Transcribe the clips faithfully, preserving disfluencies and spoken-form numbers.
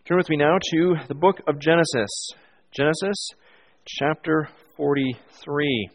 Turn with me now to the book of Genesis. Genesis chapter forty-three.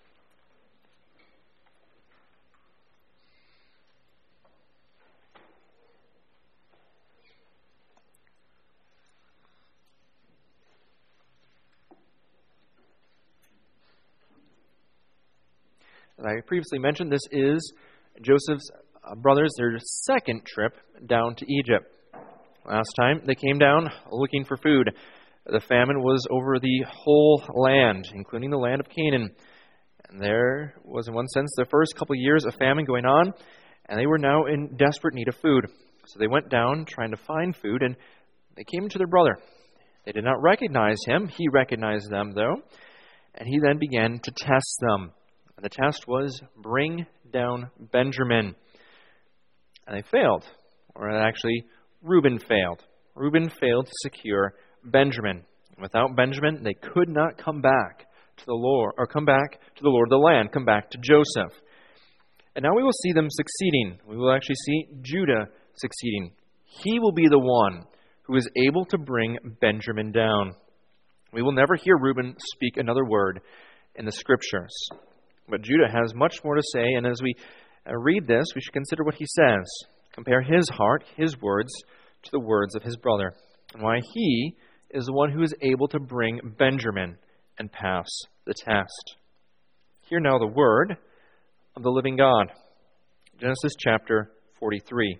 As I previously mentioned, this is Joseph's brothers, their second trip down to Egypt. Last time they came down looking for food. The famine was over the whole land, including the land of Canaan. And there was, in one sense, the first couple of years of famine going on, and they were now in desperate need of food. So they went down trying to find food, and they came to their brother. They did not recognize him. He recognized them, though, and he then began to test them. And the test was, bring down Benjamin. And they failed, or actually, Reuben failed. Reuben failed to secure Benjamin. And without Benjamin, they could not come back to the Lord, or come back to the Lord of the land, come back to Joseph. And now we will see them succeeding. We will actually see Judah succeeding. He will be the one who is able to bring Benjamin down. We will never hear Reuben speak another word in the Scriptures. But Judah has much more to say, and as we read this, we should consider what he says. Compare his heart, his words, to the words of his brother, and why he is the one who is able to bring Benjamin and pass the test. Hear now the word of the living God. Genesis chapter forty-three.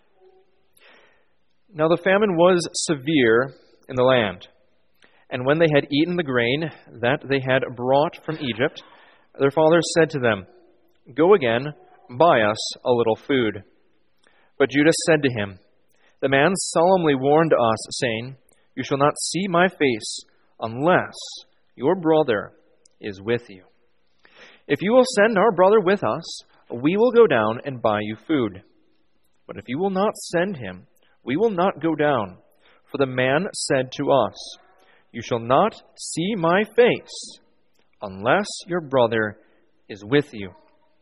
Now the famine was severe in the land, and when they had eaten the grain that they had brought from Egypt, their father said to them, "Go again, buy us a little food." But Judah said to him, "The man solemnly warned us, saying, 'You shall not see my face unless your brother is with you.' If you will send our brother with us, we will go down and buy you food. But if you will not send him, we will not go down. For the man said to us, 'You shall not see my face unless your brother is with you.'"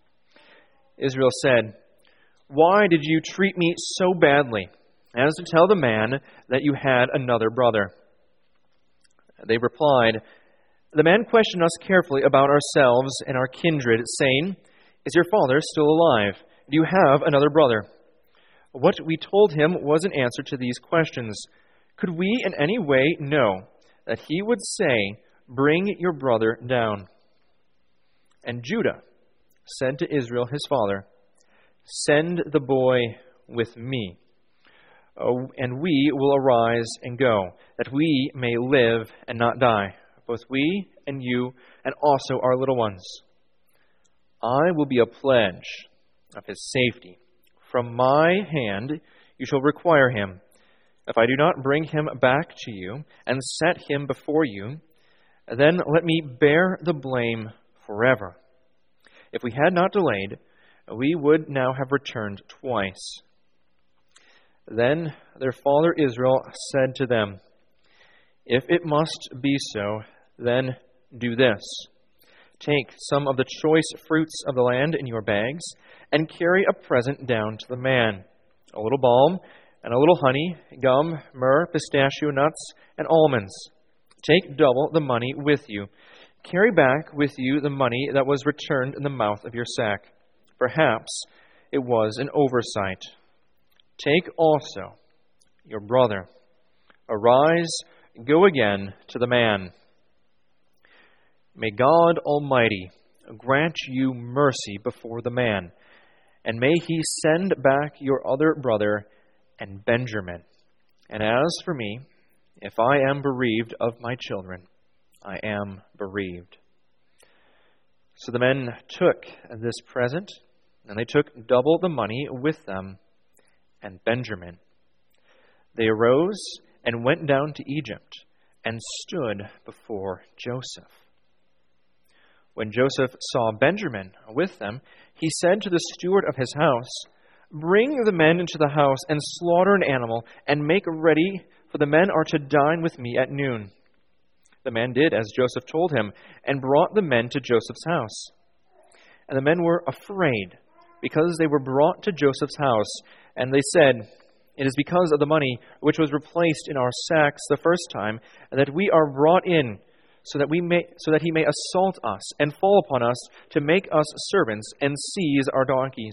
Israel said, "Why did you treat me so badly as to tell the man that you had another brother?" They replied, "The man questioned us carefully about ourselves and our kindred, saying, 'Is your father still alive? Do you have another brother?' What we told him was an answer to these questions. Could we in any way know that he would say, 'Bring your brother down'?" And Judah said to Israel his father, "Send the boy with me, oh, and we will arise and go, that we may live and not die, both we and you, and also our little ones. I will be a pledge of his safety. From my hand you shall require him. If I do not bring him back to you and set him before you, then let me bear the blame forever. If we had not delayed, we would now have returned twice." Then their father Israel said to them, "If it must be so, then do this. Take some of the choice fruits of the land in your bags, and carry a present down to the man, a little balm, and a little honey, gum, myrrh, pistachio nuts, and almonds. Take double the money with you. Carry back with you the money that was returned in the mouth of your sack. Perhaps it was an oversight. Take also your brother. Arise, go again to the man. May God Almighty grant you mercy before the man, and may he send back your other brother and Benjamin. And as for me, if I am bereaved of my children, I am bereaved." So the men took this present, and they took double the money with them and Benjamin. They arose and went down to Egypt and stood before Joseph. When Joseph saw Benjamin with them, he said to the steward of his house, "Bring the men into the house and slaughter an animal and make ready, for the men are to dine with me at noon." The man did as Joseph told him and brought the men to Joseph's house. And the men were afraid because they were brought to Joseph's house, and they said, It is because of the money which was replaced in our sacks the first time that we are brought in, so that we may, so that he may assault us and fall upon us to make us servants and seize our donkeys."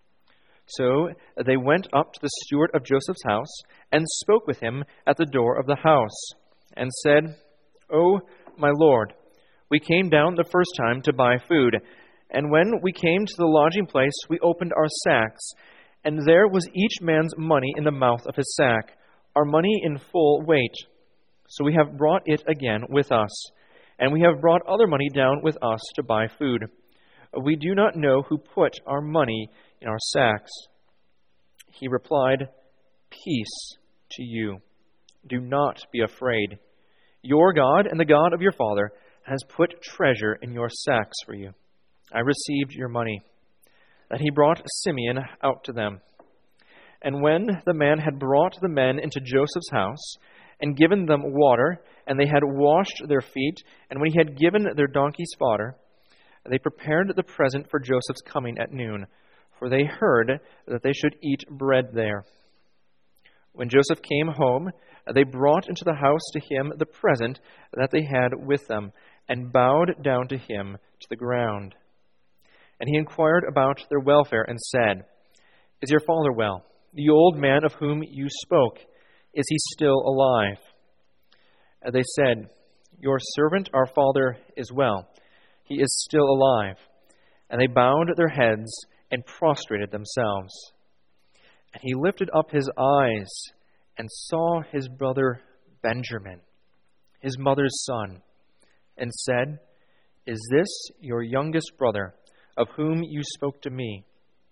So they went up to the steward of Joseph's house and spoke with him at the door of the house, and said, "O my lord, we came down the first time to buy food, and when we came to the lodging place, we opened our sacks, and there was each man's money in the mouth of his sack, our money in full weight. So we have brought it again with us, and we have brought other money down with us to buy food. We do not know who put our money in our sacks." He replied, "Peace to you. Do not be afraid. Your God and the God of your father has put treasure in your sacks for you. I received your money." That he brought Simeon out to them. And when the man had brought the men into Joseph's house, and given them water, and they had washed their feet, and when he had given their donkeys fodder, they prepared the present for Joseph's coming at noon, for they heard that they should eat bread there. When Joseph came home, they brought into the house to him the present that they had with them, and bowed down to him to the ground. And he inquired about their welfare and said, "Is your father well? The old man of whom you spoke, is he still alive?" And they said, "Your servant, our father, is well. He is still alive." And they bowed their heads and prostrated themselves. And he lifted up his eyes and saw his brother Benjamin, his mother's son, and said, "Is this your youngest brother, of whom you spoke to me?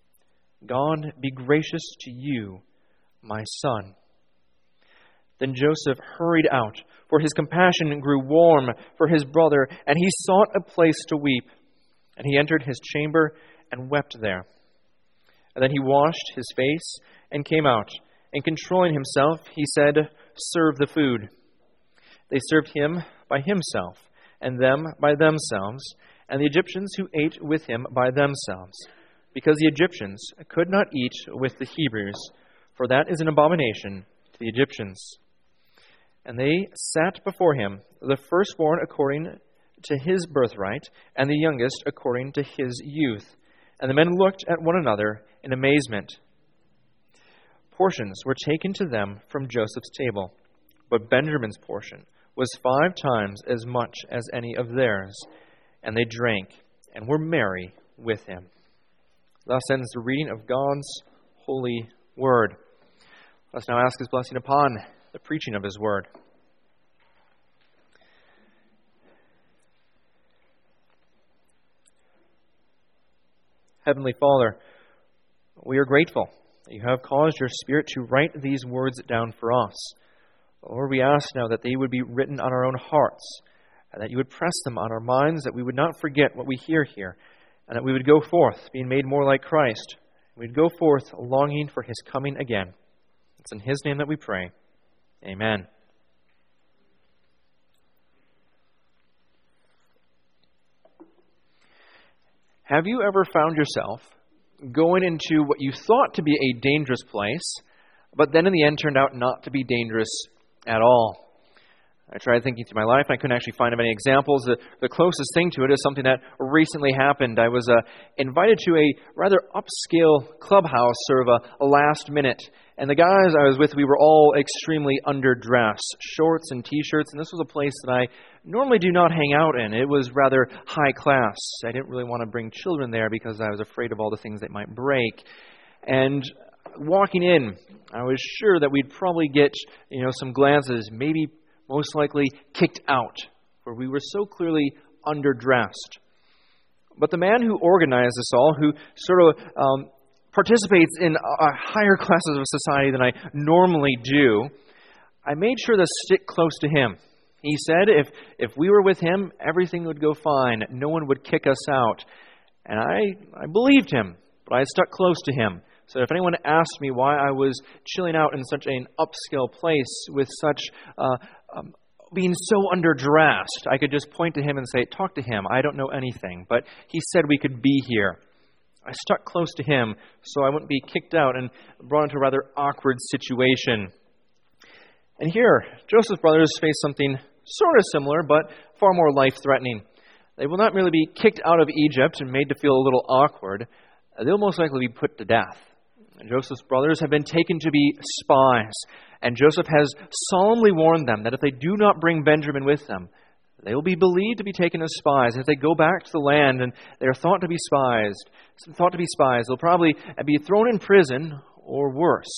God be gracious to you, my son." Then Joseph hurried out, for his compassion grew warm for his brother, and he sought a place to weep. And he entered his chamber and wept there. And then he washed his face and came out, and controlling himself, he said, "Serve the food." They served him by himself, and them by themselves, and the Egyptians who ate with him by themselves, because the Egyptians could not eat with the Hebrews, for that is an abomination to the Egyptians. And they sat before him, the firstborn according to his birthright, and the youngest according to his youth. And the men looked at one another in amazement. Portions were taken to them from Joseph's table, but Benjamin's portion was five times as much as any of theirs. And they drank and were merry with him. Thus ends the reading of God's holy word. Let's now ask his blessing upon the preaching of his word. Heavenly Father, we are grateful that you have caused your Spirit to write these words down for us. Lord, we ask now that they would be written on our own hearts, and that you would press them on our minds, that we would not forget what we hear here, and that we would go forth being made more like Christ. We'd go forth longing for his coming again. It's in his name that we pray. Amen. Have you ever found yourself going into what you thought to be a dangerous place, but then in the end turned out not to be dangerous at all? I tried thinking through my life, and I couldn't actually find many examples. The, the closest thing to it is something that recently happened. I was uh, invited to a rather upscale clubhouse, sort of a, a last minute. And the guys I was with, we were all extremely underdressed, shorts and T-shirts. And this was a place that I normally do not hang out in. It was rather high class. I didn't really want to bring children there because I was afraid of all the things they might break. And walking in, I was sure that we'd probably get, you know, some glances, maybe most likely kicked out, for we were so clearly underdressed. But the man who organized this all, who sort of um, participates in uh, higher classes of society than I normally do, I made sure to stick close to him. He said if, if we were with him, everything would go fine. No one would kick us out. And I, I believed him, but I stuck close to him. So if anyone asked me why I was chilling out in such an upscale place with such uh, um, being so underdressed, I could just point to him and say, talk to him. I don't know anything. But he said we could be here. I stuck close to him so I wouldn't be kicked out and brought into a rather awkward situation. And here, Joseph's brothers face something sort of similar, but far more life-threatening. They will not merely be kicked out of Egypt and made to feel a little awkward. They'll most likely be put to death. And Joseph's brothers have been taken to be spies, and Joseph has solemnly warned them that if they do not bring Benjamin with them, they will be believed to be taken as spies. If they go back to the land and they are thought to be spies, thought to be spies, they'll probably be thrown in prison or worse,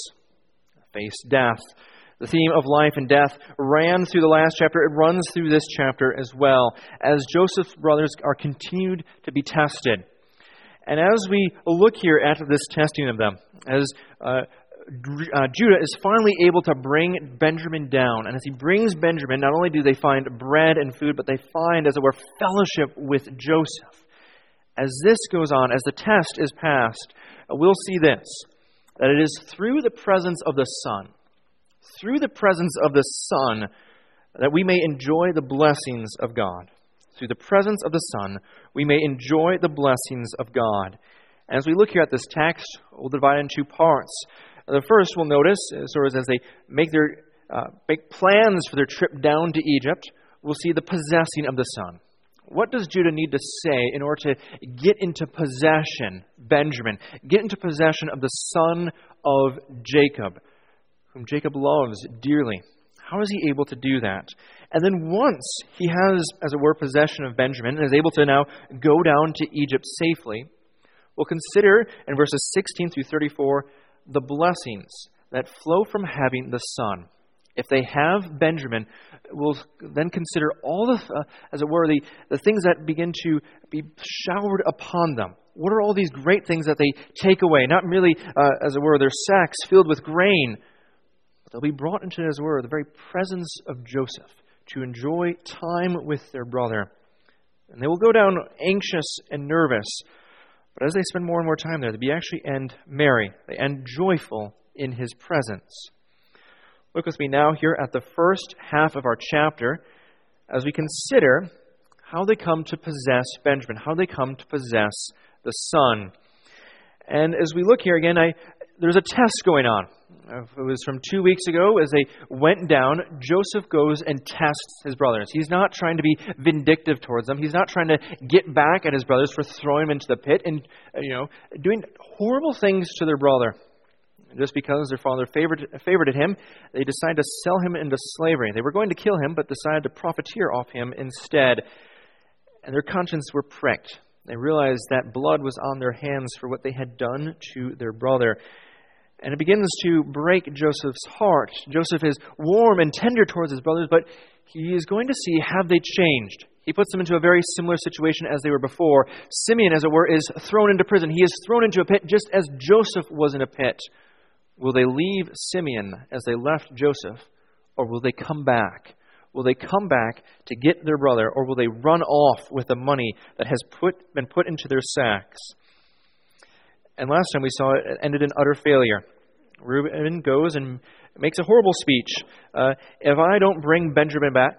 face death. The theme of life and death ran through the last chapter. It runs through this chapter as well, as Joseph's brothers are continued to be tested. And as we look here at this testing of them, as uh, uh, Judah is finally able to bring Benjamin down, and as he brings Benjamin, not only do they find bread and food, but they find, as it were, fellowship with Joseph. As this goes on, as the test is passed, we'll see this, that it is through the presence of the Son, through the presence of the Son, that we may enjoy the blessings of God. Through the presence of the Son, we may enjoy the blessings of God. And as we look here at this text, we'll divide it in two parts. The first we'll notice, sort of as they make their uh, make plans for their trip down to Egypt, we'll see the possessing of the Son. What does Judah need to say in order to get into possession, Benjamin, get into possession of the son of Jacob, whom Jacob loves dearly? How is he able to do that? And then once he has, as it were, possession of Benjamin and is able to now go down to Egypt safely, we'll consider in verses sixteen through thirty-four the blessings that flow from having the Son. If they have Benjamin, we'll then consider all the, uh, as it were, the, the things that begin to be showered upon them. What are all these great things that they take away? Not merely, uh, as it were, their sacks filled with grain, but they'll be brought into, as it were, the very presence of Joseph to enjoy time with their brother. And they will go down anxious and nervous, but as they spend more and more time there, they be actually end merry. They end joyful in his presence. Look with me now here at the first half of our chapter as we consider how they come to possess Benjamin, how they come to possess the Son. And as we look here again, I, there's a test going on. It was from two weeks ago as they went down. Joseph goes and tests his brothers. He's not trying to be vindictive towards them. He's not trying to get back at his brothers for throwing them into the pit and, you know, doing horrible things to their brother. Just because their father favored, favored him, they decided to sell him into slavery. They were going to kill him, but decided to profiteer off him instead. And their consciences were pricked. They realized that blood was on their hands for what they had done to their brother. And it begins to break Joseph's heart. Joseph is warm and tender towards his brothers, but he is going to see, have they changed? He puts them into a very similar situation as they were before. Simeon, as it were, is thrown into prison. He is thrown into a pit just as Joseph was in a pit. Will they leave Simeon as they left Joseph, or will they come back? Will they come back to get their brother, or will they run off with the money that has put, been put into their sacks? And last time we saw it, it ended in utter failure. Reuben goes and makes a horrible speech. Uh, if I don't bring Benjamin back...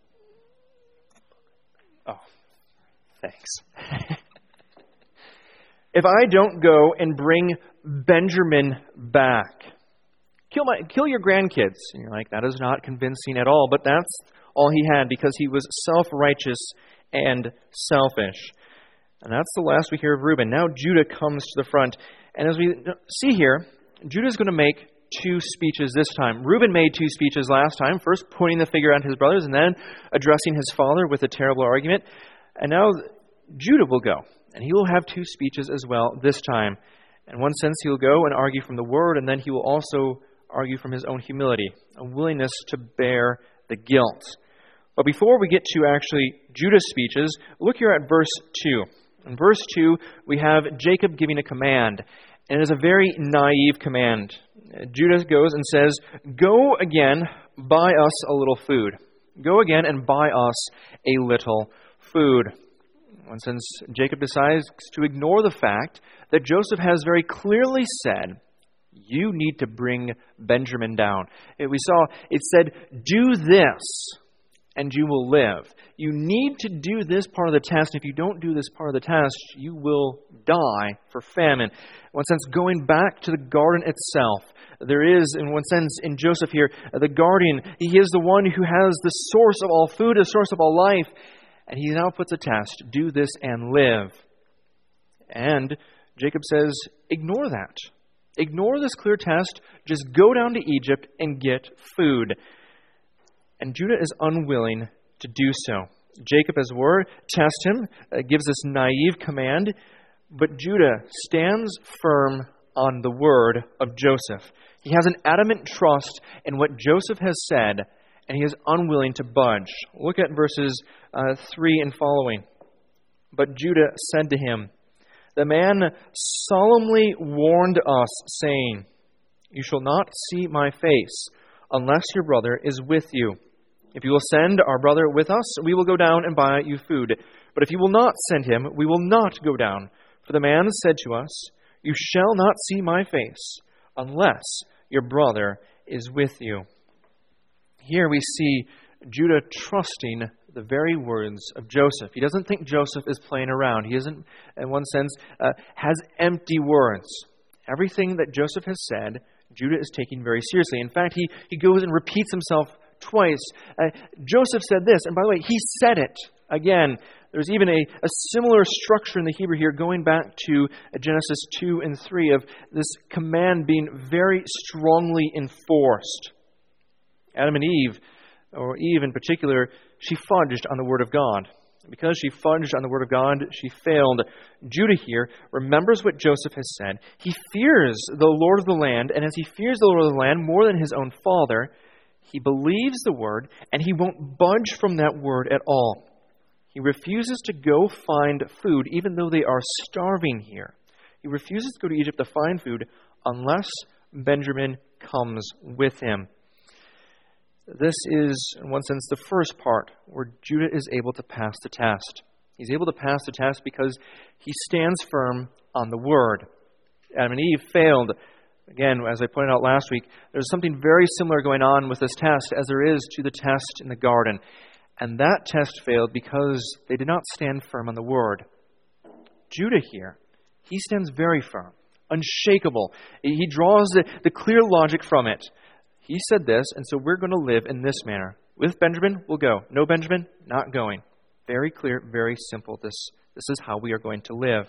Oh, thanks. If I don't go and bring Benjamin back, kill my kill your grandkids. And you're like, that is not convincing at all. But that's all he had because he was self-righteous and selfish. And that's the last we hear of Reuben. Now Judah comes to the front. And as we see here, Judah is going to make two speeches this time. Reuben made two speeches last time, first pointing the finger at his brothers and then addressing his father with a terrible argument. And now Judah will go. And he will have two speeches as well this time. In one sense, he will go and argue from the Word, and then he will also argue from his own humility, a willingness to bear the guilt. But before we get to actually Judah's speeches, look here at verse two. In verse two, we have Jacob giving a command, and it is a very naive command. Judah goes and says, "Go again, buy us a little food. Go again and buy us a little food." And since Jacob decides to ignore the fact that Joseph has very clearly said, you need to bring Benjamin down. We saw it said, do this, and you will live. You need to do this part of the test. If you don't do this part of the test, you will die for famine. In one sense, going back to the garden itself, there is, in one sense, in Joseph here, the guardian. He is the one who has the source of all food, the source of all life. And he now puts a test. Do this and live. And Jacob says, ignore that. Ignore this clear test. Just go down to Egypt and get food. And Judah is unwilling to do so. Jacob, as it were, tests him, uh, gives this naive command. But Judah stands firm on the word of Joseph. He has an adamant trust in what Joseph has said, and he is unwilling to budge. Look at verses uh, three and following. But Judah said to him, the man solemnly warned us, saying, you shall not see my face unless your brother is with you. If you will send our brother with us, we will go down and buy you food. But if you will not send him, we will not go down. For the man said to us, you shall not see my face unless your brother is with you. Here we see Judah trusting the very words of Joseph. He doesn't think Joseph is playing around. He isn't, in one sense, uh, has empty words. Everything that Joseph has said, Judah is taking very seriously. In fact, he, he goes and repeats himself twice. Uh, Joseph said this, and by the way, he said it again. There's even a, a similar structure in the Hebrew here, going back to Genesis two and three, of this command being very strongly enforced. Adam and Eve, or Eve in particular, she fudged on the Word of God. Because she fudged on the Word of God, she failed. Judah here remembers what Joseph has said. He fears the Lord of the land, and as he fears the Lord of the land more than his own father, he believes the Word, and he won't budge from that Word at all. He refuses to go find food, even though they are starving here. He refuses to go to Egypt to find food unless Benjamin comes with him. This is, in one sense, the first part where Judah is able to pass the test. He's able to pass the test because he stands firm on the Word. Adam and Eve failed. Again, as I pointed out last week, there's something very similar going on with this test as there is to the test in the garden. And that test failed because they did not stand firm on the Word. Judah here, he stands very firm, unshakable. He draws the, the clear logic from it. He said this, and so we're going to live in this manner. With Benjamin, we'll go. No Benjamin, not going. Very clear, very simple. This, this is how we are going to live.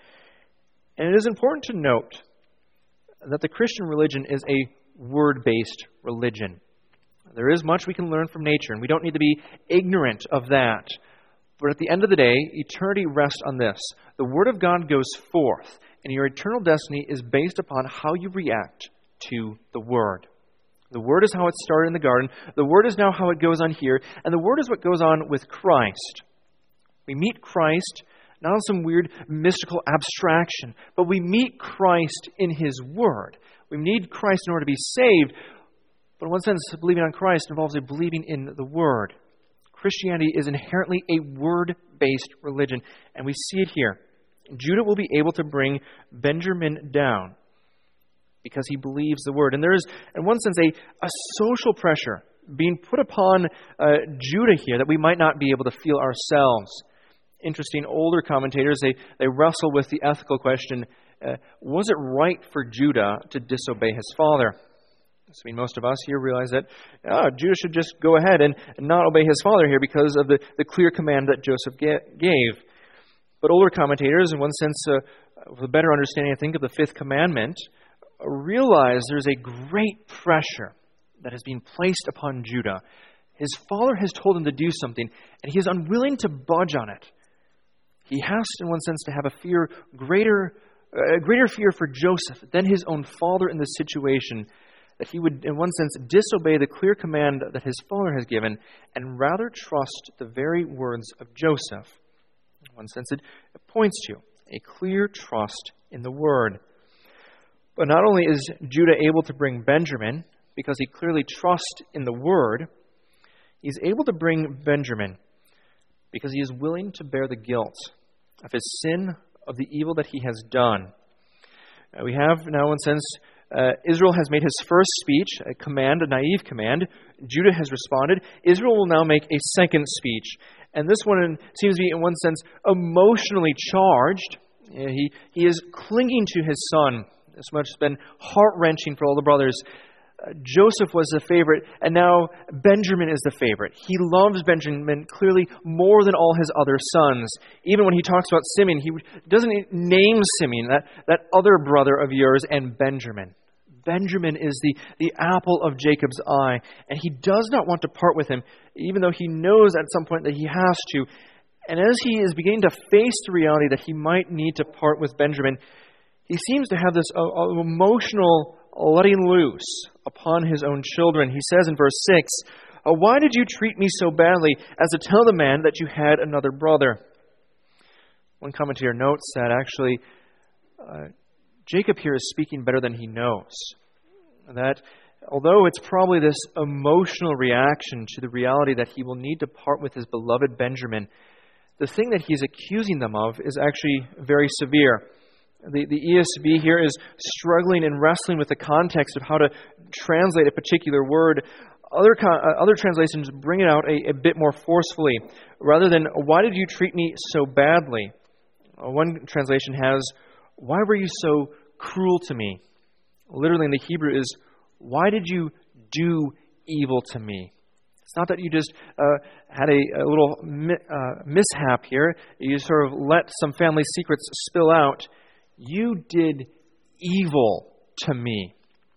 And it is important to note that the Christian religion is a word-based religion. There is much we can learn from nature, and we don't need to be ignorant of that. But at the end of the day, eternity rests on this. The Word of God goes forth, and your eternal destiny is based upon how you react to the Word. The Word is how it started in the garden. The Word is now how it goes on here. And the Word is what goes on with Christ. We meet Christ not on some weird mystical abstraction, but we meet Christ in His Word. We need Christ in order to be saved. But in one sense, believing on Christ involves a believing in the Word. Christianity is inherently a word-based religion, and we see it here. Judah will be able to bring Benjamin down because he believes the Word. And there is, in one sense, a, a social pressure being put upon uh, Judah here that we might not be able to feel ourselves. Interesting, older commentators, they, they wrestle with the ethical question, uh, was it right for Judah to disobey his father? I mean, most of us here realize that oh, Judah should just go ahead and, and not obey his father here because of the, the clear command that Joseph ga- gave. But older commentators, in one sense, uh, with a better understanding, I think, of the fifth commandment, uh, realize there's a great pressure that is being placed upon Judah. His father has told him to do something, and he is unwilling to budge on it. He has, in one sense, to have a fear greater, a greater fear for Joseph than his own father in this situation, that he would, in one sense, disobey the clear command that his father has given and rather trust the very words of Joseph. In one sense, it points to a clear trust in the Word. But not only is Judah able to bring Benjamin, because he clearly trusts in the Word, he's able to bring Benjamin because he is willing to bear the guilt of his sin, of the evil that he has done. Uh, we have now, in a sense, Uh, Israel has made his first speech, a command, a naive command. Judah has responded. Israel will now make a second speech. And this one seems to be, in one sense, emotionally charged. He, he is clinging to his son. This much has been heart-wrenching for all the brothers. Uh, Joseph was the favorite, and now Benjamin is the favorite. He loves Benjamin clearly more than all his other sons. Even when he talks about Simeon, he doesn't name Simeon, that, that other brother of yours, and Benjamin. Benjamin is the, the apple of Jacob's eye, and he does not want to part with him, even though he knows at some point that he has to. And as he is beginning to face the reality that he might need to part with Benjamin, he seems to have this uh, emotional letting loose upon his own children. He says in verse six, "Why did you treat me so badly as to tell the man that you had another brother?" One commentator notes that actually uh, Jacob here is speaking better than he knows. That although it's probably this emotional reaction to the reality that he will need to part with his beloved Benjamin, the thing that he's accusing them of is actually very severe. The, the E S V here is struggling and wrestling with the context of how to translate a particular word. Other con- uh, other translations bring it out a, a bit more forcefully. Rather than, "Why did you treat me so badly?" Uh, one translation has, "Why were you so cruel to me?" Literally in the Hebrew is, "Why did you do evil to me?" It's not that you just uh, had a, a little mi- uh, mishap here. You sort of let some family secrets spill out. You did evil to me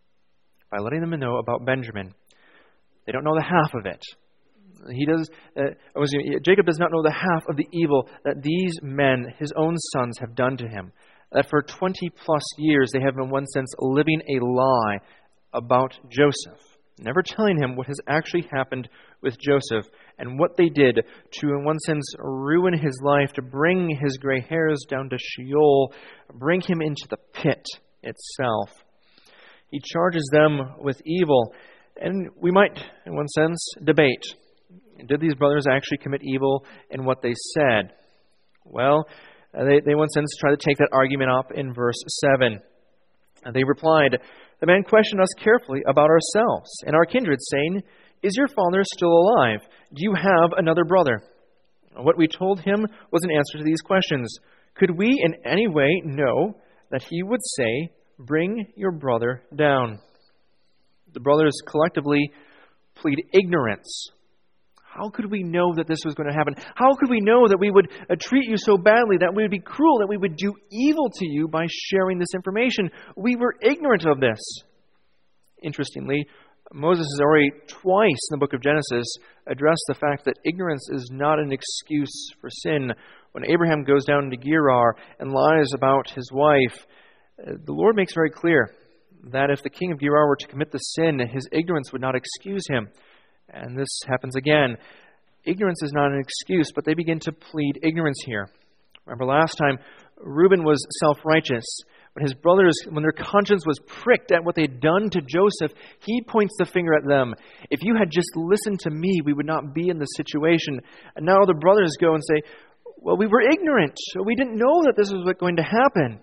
by letting them know about Benjamin. They don't know the half of it. He does. Uh, was, Jacob does not know the half of the evil that these men, his own sons, have done to him. That for twenty plus years they have, in one sense, living a lie about Joseph, never telling him what has actually happened with Joseph and what they did to, in one sense, ruin his life, to bring his gray hairs down to Sheol, bring him into the pit itself. He charges them with evil, and we might, in one sense, debate. Did these brothers actually commit evil in what they said? Well, they, they in one sense, try to take that argument up in verse seven. And they replied, "The man questioned us carefully about ourselves and our kindred, saying, 'Is your father still alive? Do you have another brother?' What we told him was an answer to these questions. Could we in any way know that he would say, 'Bring your brother down'?" The brothers collectively plead ignorance. How could we know that this was going to happen? How could we know that we would uh, treat you so badly, that we would be cruel, that we would do evil to you by sharing this information? We were ignorant of this. Interestingly, Moses has already twice in the book of Genesis addressed the fact that ignorance is not an excuse for sin. When Abraham goes down to Gerar and lies about his wife, the Lord makes very clear that if the king of Gerar were to commit the sin, his ignorance would not excuse him. And this happens again. Ignorance is not an excuse, but they begin to plead ignorance here. Remember last time, Reuben was self-righteous. When his brothers, when their conscience was pricked at what they had done to Joseph, he points the finger at them. "If you had just listened to me, we would not be in this situation." And now the brothers go and say, "Well, we were ignorant. We didn't know that this was going to happen."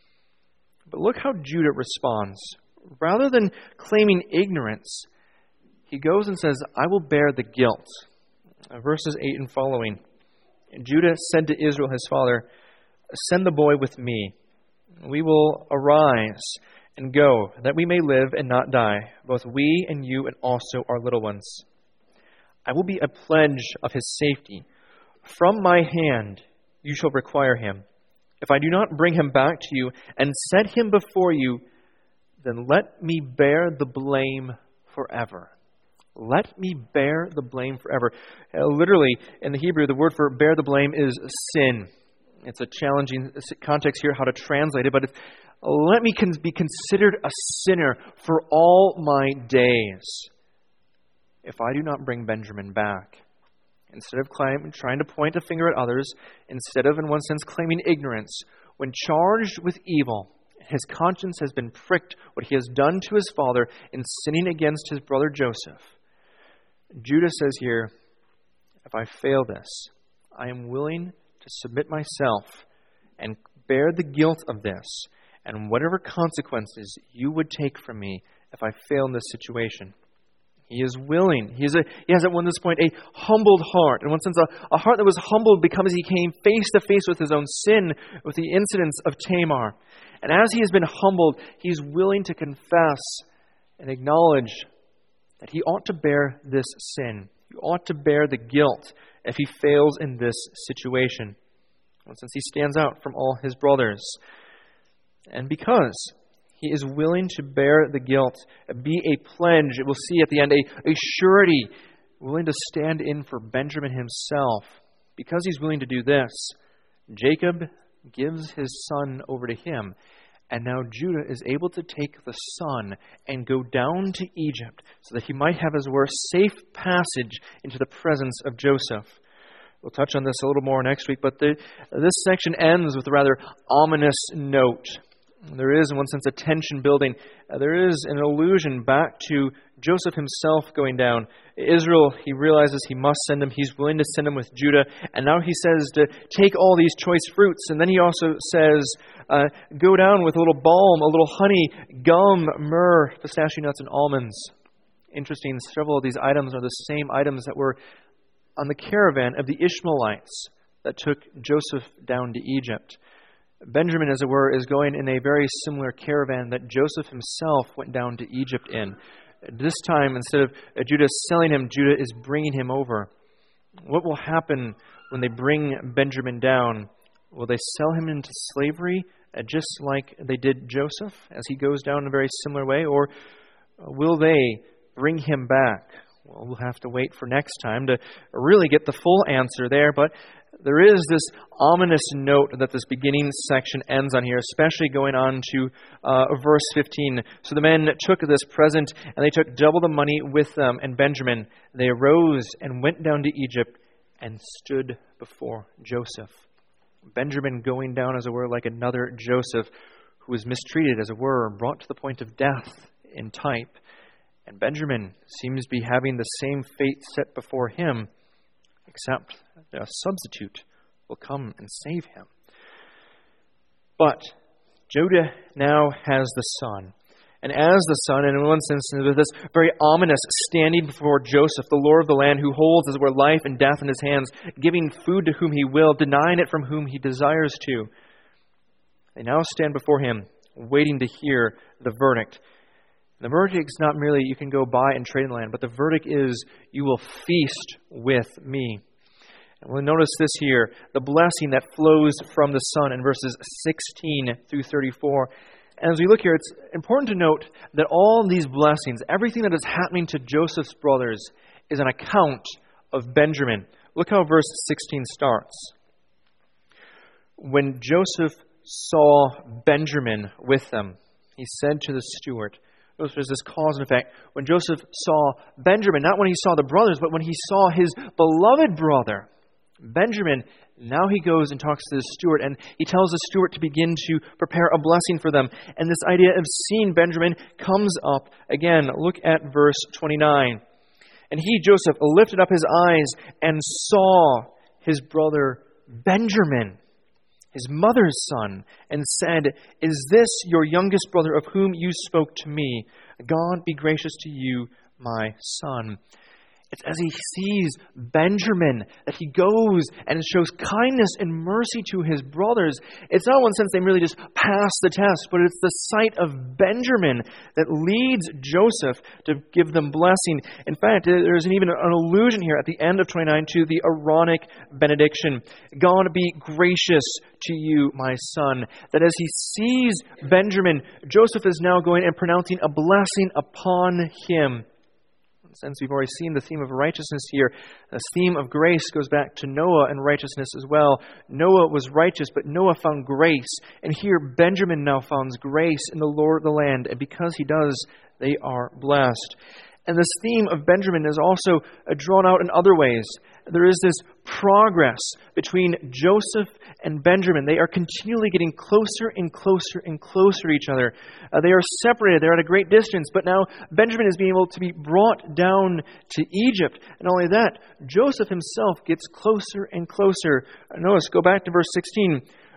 But look how Judah responds. Rather than claiming ignorance, he goes and says, "I will bear the guilt." Verses eight and following. Judah said to Israel his father, "Send the boy with me. We will arise and go, that we may live and not die, both we and you and also our little ones. I will be a pledge of his safety. From my hand you shall require him. If I do not bring him back to you and set him before you, then let me bear the blame forever." Let me bear the blame forever. Uh, literally, in the Hebrew, the word for bear the blame is sin. It's a challenging context here how to translate it, but it's, let me con- be considered a sinner for all my days if I do not bring Benjamin back. Instead of claim, trying to point a finger at others, instead of, in one sense, claiming ignorance, when charged with evil, his conscience has been pricked what he has done to his father in sinning against his brother Joseph. Judah says here, if I fail this, I am willing to submit myself and bear the guilt of this and whatever consequences you would take from me if I fail in this situation. He is willing. He, is a, he has at one this point a humbled heart. In one sense, a, a heart that was humbled because he came face to face with his own sin, with the incidents of Tamar. And as he has been humbled, he's willing to confess and acknowledge that he ought to bear this sin. He ought to bear the guilt if he fails in this situation. And since he stands out from all his brothers. And because he is willing to bear the guilt, be a pledge, we'll see at the end, a, a surety, willing to stand in for Benjamin himself. Because he's willing to do this, Jacob gives his son over to him. And now Judah is able to take the son and go down to Egypt so that he might have, as it were, safe passage into the presence of Joseph. We'll touch on this a little more next week, but the, this section ends with a rather ominous note. There is, in one sense, a tension building. Uh, there is an allusion back to Joseph himself going down. Israel, he realizes he must send him. He's willing to send him with Judah. And now he says to take all these choice fruits. And then he also says, uh, go down with a little balm, a little honey, gum, myrrh, pistachio nuts, and almonds. Interesting, several of these items are the same items that were on the caravan of the Ishmaelites that took Joseph down to Egypt. Benjamin, as it were, is going in a very similar caravan that Joseph himself went down to Egypt in. This time, instead of Judah selling him, Judah is bringing him over. What will happen when they bring Benjamin down? Will they sell him into slavery, just like they did Joseph, as he goes down in a very similar way? Or will they bring him back? Well, we'll have to wait for next time to really get the full answer there, but there is this ominous note that this beginning section ends on here, especially going on to uh, verse fifteen. So the men took this present, and they took double the money with them, and Benjamin. They arose and went down to Egypt and stood before Joseph. Benjamin going down, as it were, like another Joseph who was mistreated, as it were, brought to the point of death in type. And Benjamin seems to be having the same fate set before him, except a substitute will come and save him. But Judah now has the son. And as the son, and in one sense, with this very ominous standing before Joseph, the Lord of the land, who holds, as it were, life and death in his hands, giving food to whom he will, denying it from whom he desires to. They now stand before him, waiting to hear the verdict. The verdict is not merely you can go buy and trade in land, but the verdict is you will feast with me. And we'll notice this here, the blessing that flows from the Son in verses sixteen through thirty-four. And as we look here, it's important to note that all these blessings, everything that is happening to Joseph's brothers, is an account of Benjamin. Look how verse sixteen starts. When Joseph saw Benjamin with them, he said to the steward, there's this cause and effect. When Joseph saw Benjamin, not when he saw the brothers, but when he saw his beloved brother, Benjamin, now he goes and talks to the steward, and he tells the steward to begin to prepare a blessing for them. And this idea of seeing Benjamin comes up again. Look at verse twenty-nine. And he, Joseph, lifted up his eyes and saw his brother Benjamin, his mother's son, and said, "Is this your youngest brother of whom you spoke to me? God be gracious to you, my son." It's as he sees Benjamin that he goes and shows kindness and mercy to his brothers. It's not in one sense they merely just pass the test, but it's the sight of Benjamin that leads Joseph to give them blessing. In fact, there's an, even an allusion here at the end of twenty-nine to the Aaronic benediction. God be gracious to you, my son. That as he sees Benjamin, Joseph is now going and pronouncing a blessing upon him. Since we've already seen the theme of righteousness here, the theme of grace goes back to Noah and righteousness as well. Noah was righteous, but Noah found grace. And here Benjamin now finds grace in the Lord of the land. And because he does, they are blessed. And this theme of Benjamin is also drawn out in other ways. There is this progress between Joseph and Benjamin. They are continually getting closer and closer and closer to each other. Uh, they are separated. They're at a great distance. But now Benjamin is being able to be brought down to Egypt. And not only that, Joseph himself gets closer and closer. Notice, go back to verse sixteen.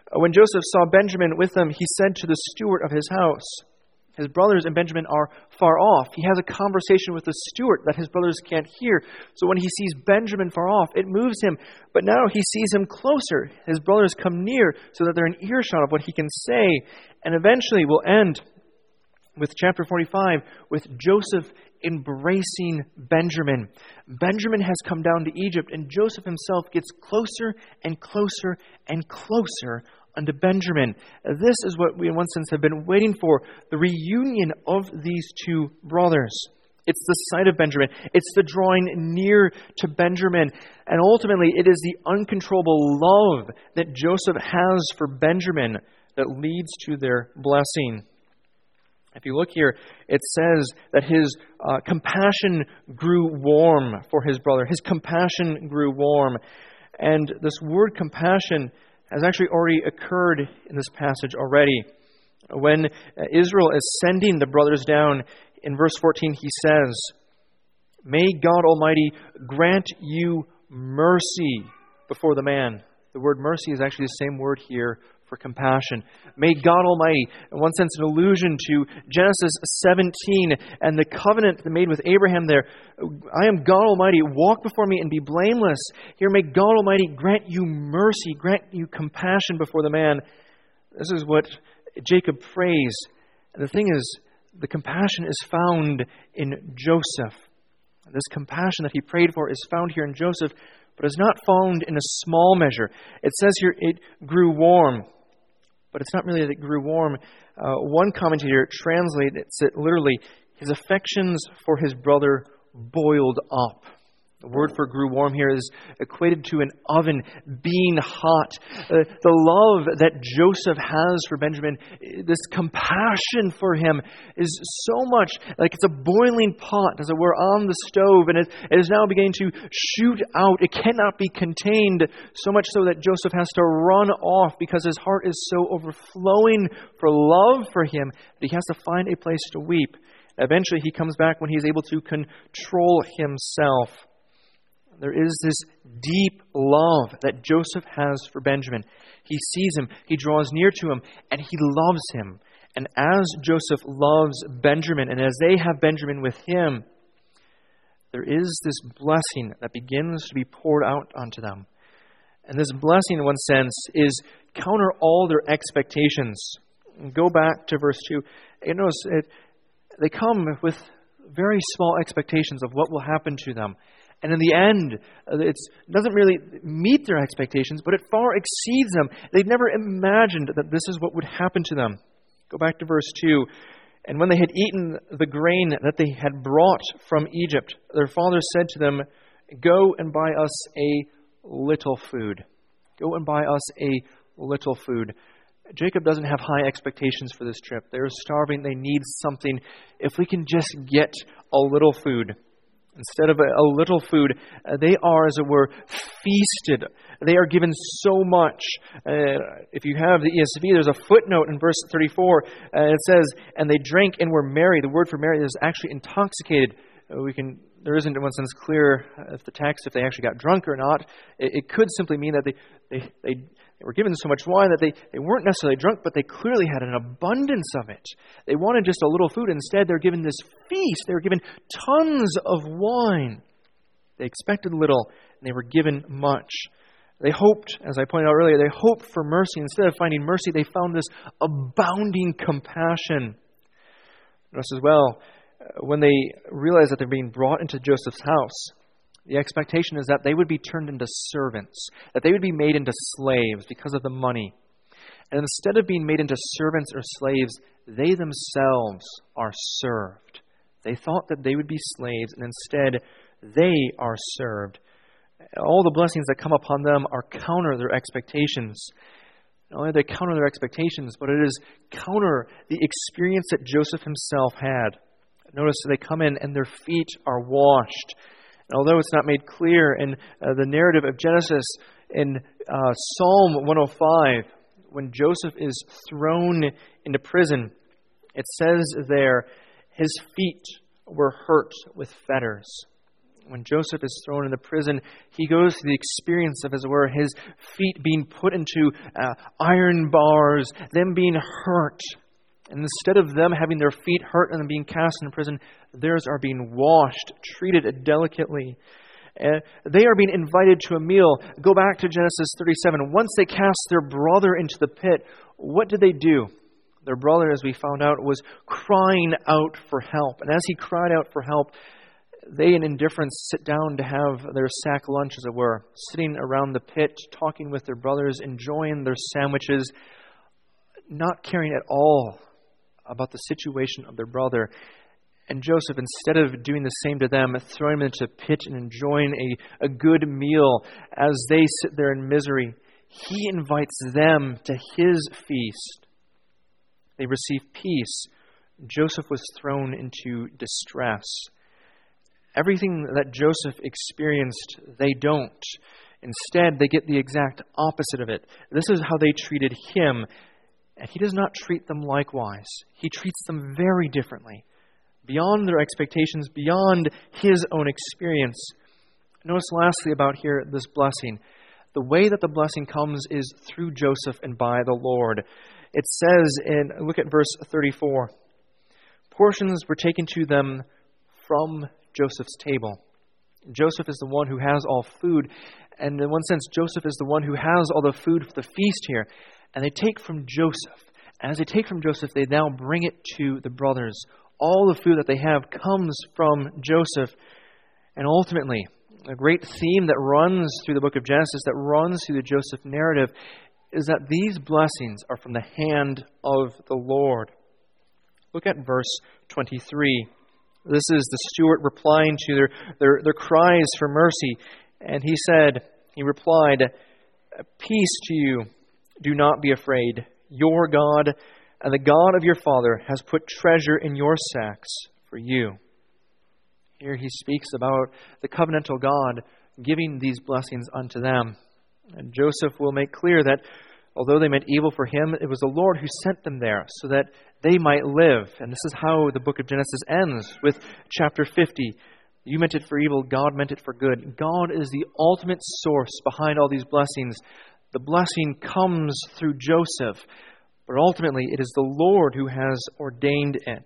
When Joseph saw Benjamin with them, he said to the steward of his house, his brothers and Benjamin are far off. He has a conversation with the steward that his brothers can't hear. So when he sees Benjamin far off, it moves him. But now he sees him closer. His brothers come near so that they're in earshot of what he can say. And eventually we'll end with chapter forty-five with Joseph embracing Benjamin. Benjamin has come down to Egypt, and Joseph himself gets closer and closer and closer unto Benjamin. This is what we in one sense have been waiting for, the reunion of these two brothers. It's the sight of Benjamin. It's the drawing near to Benjamin. And ultimately, it is the uncontrollable love that Joseph has for Benjamin that leads to their blessing. If you look here, it says that his uh, compassion grew warm for his brother. His compassion grew warm. And this word compassion has actually already occurred in this passage already. When Israel is sending the brothers down, in verse fourteen he says, "May God Almighty grant you mercy before the man." The word mercy is actually the same word here for compassion. May God Almighty, in one sense an allusion to Genesis seventeen and the covenant made with Abraham there. I am God Almighty, walk before me and be blameless. Here, may God Almighty grant you mercy, grant you compassion before the man. This is what Jacob prays. And the thing is, the compassion is found in Joseph. This compassion that he prayed for is found here in Joseph, but is not found in a small measure. It says here it grew warm. But it's not really that it grew warm. Uh, one commentator translates it literally, his affections for his brother boiled up. The word for grew warm here is equated to an oven being hot. Uh, the love that Joseph has for Benjamin, this compassion for him is so much like it's a boiling pot, as it were, on the stove, and it, it is now beginning to shoot out. It cannot be contained, so much so that Joseph has to run off because his heart is so overflowing for love for him that he has to find a place to weep. Eventually he comes back when he is able to control himself. There is this deep love that Joseph has for Benjamin. He sees him, he draws near to him, and he loves him. And as Joseph loves Benjamin, and as they have Benjamin with him, there is this blessing that begins to be poured out onto them. And this blessing, in one sense, is counter all their expectations. Go back to verse two. You notice it, they come with very small expectations of what will happen to them. And in the end, it doesn't really meet their expectations, but it far exceeds them. They'd never imagined that this is what would happen to them. Go back to verse two. "And when they had eaten the grain that they had brought from Egypt, their father said to them, 'Go and buy us a little food.'" Go and buy us a little food. Jacob doesn't have high expectations for this trip. They're starving. They need something. If we can just get a little food. Instead of a, a little food, uh, they are, as it were, feasted. They are given so much. Uh, if you have the E S V, there's a footnote in verse thirty-four. Uh, it says, "And they drank and were merry." The word for merry is actually intoxicated. Uh, we can. There isn't, in one sense, clear if the text, if they actually got drunk or not. It, it could simply mean that they, they, they, they were given so much wine that they, they weren't necessarily drunk, but they clearly had an abundance of it. They wanted just a little food. Instead, they're given this feast. They were given tons of wine. They expected little, and they were given much. They hoped, as I pointed out earlier, they hoped for mercy. Instead of finding mercy, they found this abounding compassion. Notice as well, when they realize that they're being brought into Joseph's house, the expectation is that they would be turned into servants, that they would be made into slaves because of the money. And instead of being made into servants or slaves, they themselves are served. They thought that they would be slaves, and instead they are served. All the blessings that come upon them are counter their expectations. Not only do they counter their expectations, but it is counter the experience that Joseph himself had. Notice they come in and their feet are washed. And although it's not made clear in uh, the narrative of Genesis, in uh, Psalm one oh five, when Joseph is thrown into prison, it says there, his feet were hurt with fetters. When Joseph is thrown into prison, he goes through the experience of, as it were, his feet being put into uh, iron bars, them being hurt. And instead of them having their feet hurt and them being cast into prison, theirs are being washed, treated delicately. Uh, they are being invited to a meal. Go back to Genesis thirty-seven. Once they cast their brother into the pit, what did they do? Their brother, as we found out, was crying out for help. And as he cried out for help, they in indifference sit down to have their sack lunch, as it were, sitting around the pit, talking with their brothers, enjoying their sandwiches, not caring at all about the situation of their brother. And Joseph, instead of doing the same to them, throwing them into a pit and enjoying a, a good meal as they sit there in misery, he invites them to his feast. They receive peace. Joseph was thrown into distress. Everything that Joseph experienced, they don't. Instead, they get the exact opposite of it. This is how they treated him. And he does not treat them likewise. He treats them very differently, beyond their expectations, beyond his own experience. Notice lastly about here this blessing. The way that the blessing comes is through Joseph and by the Lord. It says in, look at verse thirty-four, portions were taken to them from Joseph's table. Joseph is the one who has all food, and in one sense, Joseph is the one who has all the food for the feast here. And they take from Joseph. And as they take from Joseph, they now bring it to the brothers. All the food that they have comes from Joseph. And ultimately, a great theme that runs through the book of Genesis, that runs through the Joseph narrative, is that these blessings are from the hand of the Lord. Look at verse twenty-three. This is the steward replying to their, their, their cries for mercy. And he said, he replied, peace to you, do not be afraid. Your God and the God of your father has put treasure in your sacks for you. Here he speaks about the covenantal God giving these blessings unto them. And Joseph will make clear that although they meant evil for him, it was the Lord who sent them there so that they might live. And this is how the book of Genesis ends with chapter fifty. You meant it for evil, God meant it for good. God is the ultimate source behind all these blessings. The blessing comes through Joseph, but ultimately it is the Lord who has ordained it.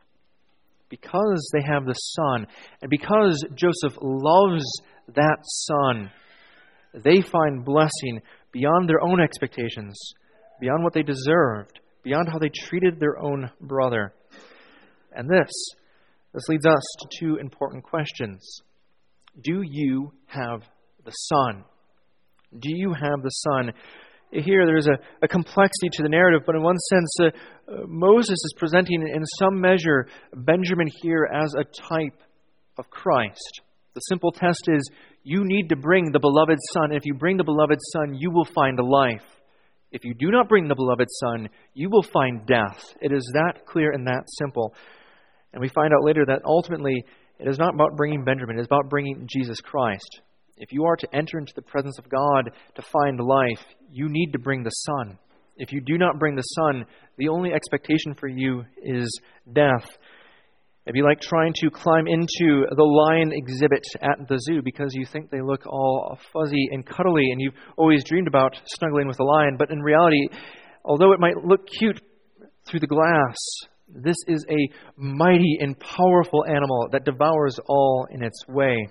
Because they have the Son, and because Joseph loves that Son, they find blessing beyond their own expectations, beyond what they deserved, beyond how they treated their own brother. And this, this leads us to two important questions. Do you have the Son? Do you have the Son? Here there's a, a complexity to the narrative, but in one sense, uh, uh, Moses is presenting in some measure Benjamin here as a type of Christ. The simple test is, you need to bring the beloved Son. If you bring the beloved Son, you will find life. If you do not bring the beloved Son, you will find death. It is that clear and that simple. And we find out later that ultimately, it is not about bringing Benjamin. It is about bringing Jesus Christ. If you are to enter into the presence of God to find life, you need to bring the Son. If you do not bring the Son, the only expectation for you is death. It'd be like trying to climb into the lion exhibit at the zoo because you think they look all fuzzy and cuddly and you've always dreamed about snuggling with a lion. But in reality, although it might look cute through the glass, this is a mighty and powerful animal that devours all in its way.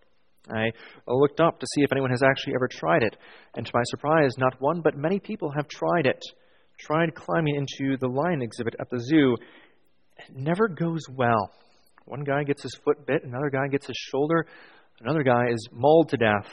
I looked up to see if anyone has actually ever tried it. And to my surprise, not one, but many people have tried it. Tried climbing into the lion exhibit at the zoo. It never goes well. One guy gets his foot bit, another guy gets his shoulder, another guy is mauled to death.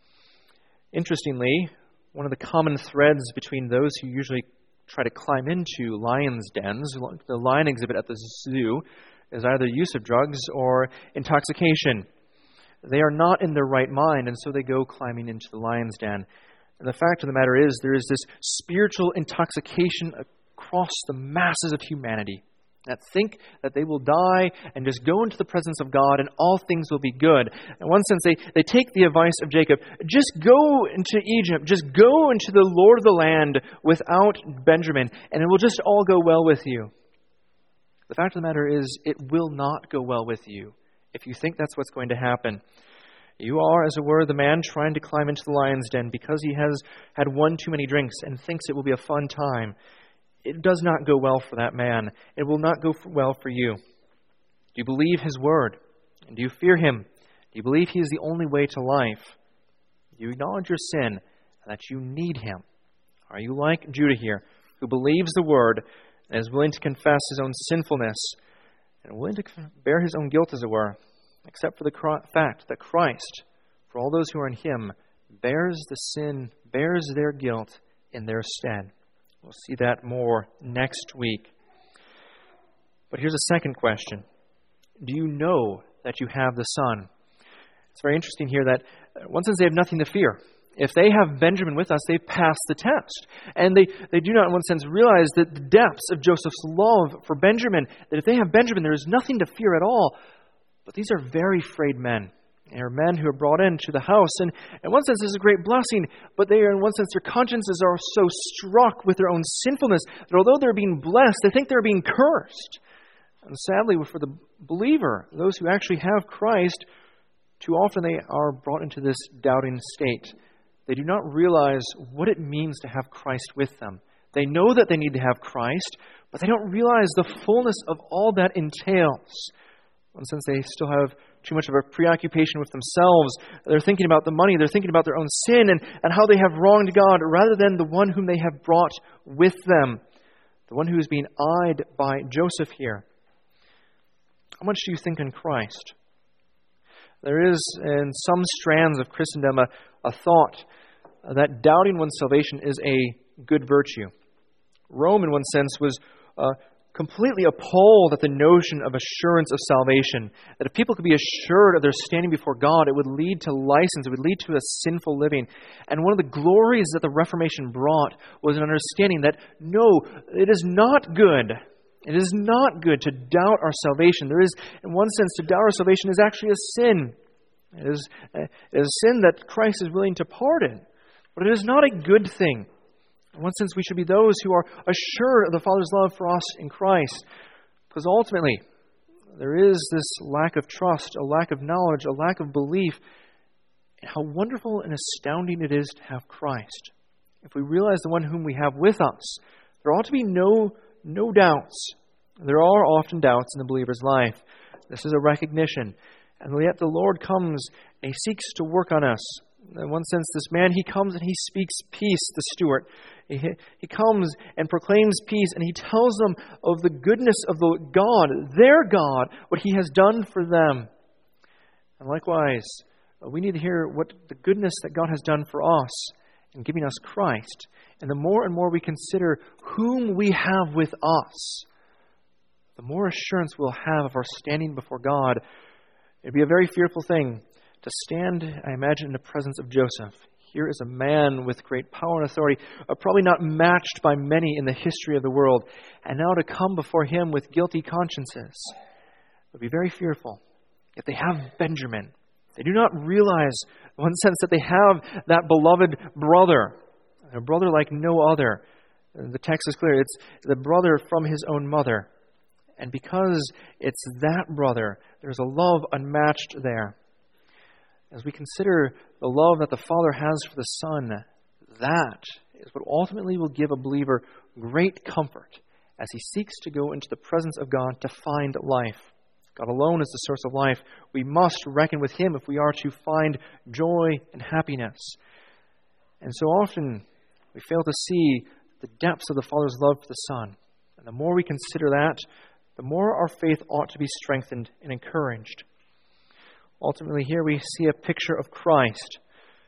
Interestingly, one of the common threads between those who usually try to climb into lions' dens, the lion exhibit at the zoo, is either use of drugs or intoxication. They are not in their right mind, and so they go climbing into the lion's den. And the fact of the matter is, there is this spiritual intoxication across the masses of humanity that think that they will die and just go into the presence of God and all things will be good. In one sense, they, they take the advice of Jacob, just go into Egypt, just go into the Lord of the land without Benjamin, and it will just all go well with you. The fact of the matter is, it will not go well with you if you think that's what's going to happen, you are, as it were, the man trying to climb into the lion's den because he has had one too many drinks and thinks it will be a fun time. It does not go well for that man. It will not go well for you. Do you believe his word? And do you fear him? Do you believe he is the only way to life? Do you acknowledge your sin and that you need him? Are you like Judah here, who believes the word and is willing to confess his own sinfulness and willing to bear his own guilt, as it were, except for the fact that Christ, for all those who are in him, bears the sin, bears their guilt in their stead? We'll see that more next week. But here's a second question. Do you know that you have the Son? It's very interesting here that, in one sense, they have nothing to fear. If they have Benjamin with us, they've passed the test. And they, they do not, in one sense, realize that the depths of Joseph's love for Benjamin, that if they have Benjamin, there is nothing to fear at all. But these are very frayed men. They are men who are brought into the house. And in one sense, this is a great blessing. But they are, in one sense, their consciences are so struck with their own sinfulness that although they're being blessed, they think they're being cursed. And sadly, for the believer, those who actually have Christ, too often they are brought into this doubting state. They do not realize what it means to have Christ with them. They know that they need to have Christ, but they don't realize the fullness of all that entails. In one sense, they still have too much of a preoccupation with themselves. They're thinking about the money. They're thinking about their own sin and, and how they have wronged God, rather than the one whom they have brought with them, the one who is being eyed by Joseph here. How much do you think in Christ? There is, in some strands of Christendom, a, a thought that doubting one's salvation is a good virtue. Rome, in one sense, was uh, completely appalled at the notion of assurance of salvation, that if people could be assured of their standing before God, it would lead to license, it would lead to a sinful living. And one of the glories that the Reformation brought was an understanding that, no, it is not good. It is not good to doubt our salvation. There is, in one sense, to doubt our salvation is actually a sin. It is, it is a sin that Christ is willing to pardon. But it is not a good thing. In one sense, we should be those who are assured of the Father's love for us in Christ. Because ultimately, there is this lack of trust, a lack of knowledge, a lack of belief in how wonderful and astounding it is to have Christ. If we realize the one whom we have with us, there ought to be no No doubts. There are often doubts in the believer's life. This is a recognition. And yet the Lord comes and He seeks to work on us. In one sense, this man, he comes and he speaks peace, the steward. He, he comes and proclaims peace, and he tells them of the goodness of the God, their God, what He has done for them. And likewise, we need to hear what the goodness that God has done for us in giving us Christ. And the more and more we consider whom we have with us, the more assurance we'll have of our standing before God. It'd be a very fearful thing to stand, I imagine, in the presence of Joseph. Here is a man with great power and authority, uh, probably not matched by many in the history of the world, and now to come before him with guilty consciences. It would be very fearful. If they have Benjamin, they do not realize, in one sense, that they have that beloved brother, a brother like no other. The text is clear. It's the brother from his own mother. And because it's that brother, there's a love unmatched there. As we consider the love that the Father has for the Son, that is what ultimately will give a believer great comfort as he seeks to go into the presence of God to find life. God alone is the source of life. We must reckon with Him if we are to find joy and happiness. And so often we fail to see the depths of the Father's love for the Son. And the more we consider that, the more our faith ought to be strengthened and encouraged. Ultimately, here we see a picture of Christ.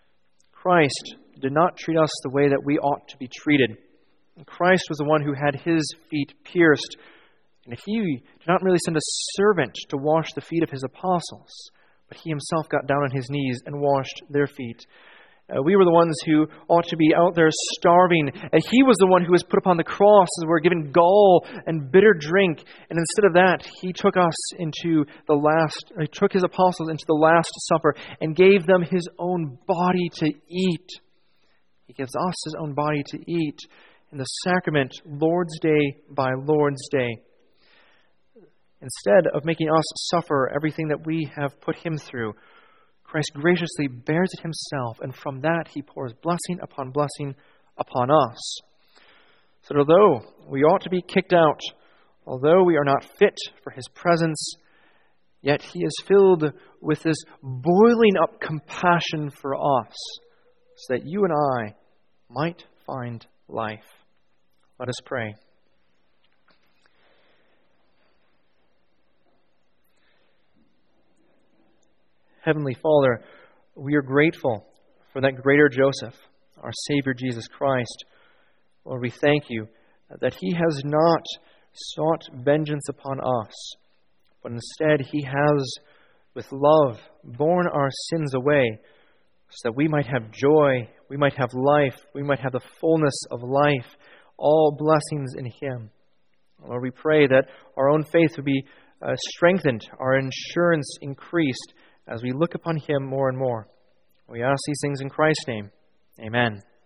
Christ did not treat us the way that we ought to be treated. Christ was the one who had His feet pierced. And He did not merely send a servant to wash the feet of His apostles, but He Himself got down on His knees and washed their feet. Uh, we were the ones who ought to be out there starving. And He was the one who was put upon the cross and were given gall and bitter drink. And instead of that, He took us into the last, He took His apostles into the Last Supper and gave them His own body to eat. He gives us His own body to eat in the sacrament, Lord's Day by Lord's Day. Instead of making us suffer everything that we have put him through, Christ graciously bears it himself, and from that he pours blessing upon blessing upon us. So that although we ought to be kicked out, although we are not fit for his presence, yet he is filled with this boiling up compassion for us, so that you and I might find life. Let us pray. Heavenly Father, we are grateful for that greater Joseph, our Savior Jesus Christ. Lord, we thank you that he has not sought vengeance upon us, but instead he has, with love, borne our sins away, so that we might have joy, we might have life, we might have the fullness of life, all blessings in him. Lord, we pray that our own faith would be uh, strengthened, our assurance increased, as we look upon him more and more. We ask these things in Christ's name. Amen.